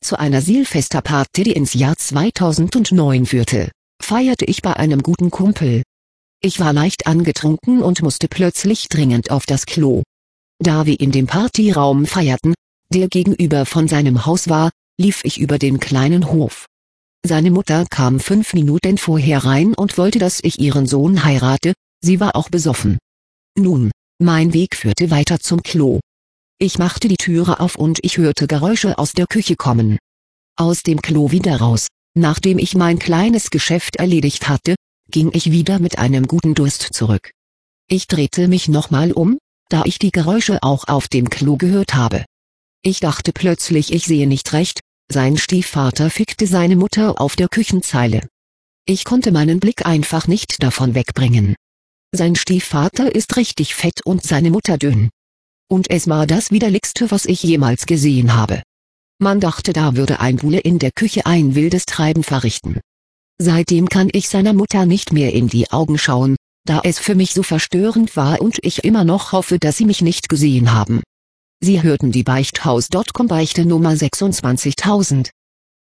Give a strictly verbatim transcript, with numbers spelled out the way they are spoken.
Zu einer Silvesterparty, die ins Jahr zweitausendneun führte, feierte ich bei einem guten Kumpel. Ich war leicht angetrunken und musste plötzlich dringend auf das Klo. Da wir in dem Partyraum feierten, der gegenüber von seinem Haus war, lief ich über den kleinen Hof. Seine Mutter kam fünf Minuten vorher rein und wollte, dass ich ihren Sohn heirate, sie war auch besoffen. Nun, mein Weg führte weiter zum Klo. Ich machte die Türe auf und ich hörte Geräusche aus der Küche kommen. Aus dem Klo wieder raus, nachdem ich mein kleines Geschäft erledigt hatte, ging ich wieder mit einem guten Durst zurück. Ich drehte mich nochmal um, da ich die Geräusche auch auf dem Klo gehört habe. Ich dachte plötzlich, ich sehe nicht recht, sein Stiefvater fickte seine Mutter auf der Küchenzeile. Ich konnte meinen Blick einfach nicht davon wegbringen. Sein Stiefvater ist richtig fett und seine Mutter dünn. Und es war das Widerlichste, was ich jemals gesehen habe. Man dachte, da würde ein Bule in der Küche ein wildes Treiben verrichten. Seitdem kann ich seiner Mutter nicht mehr in die Augen schauen, da es für mich so verstörend war und ich immer noch hoffe, dass sie mich nicht gesehen haben. Sie hörten die Beichthaus Punkt com Beichte Nummer sechsundzwanzigtausend.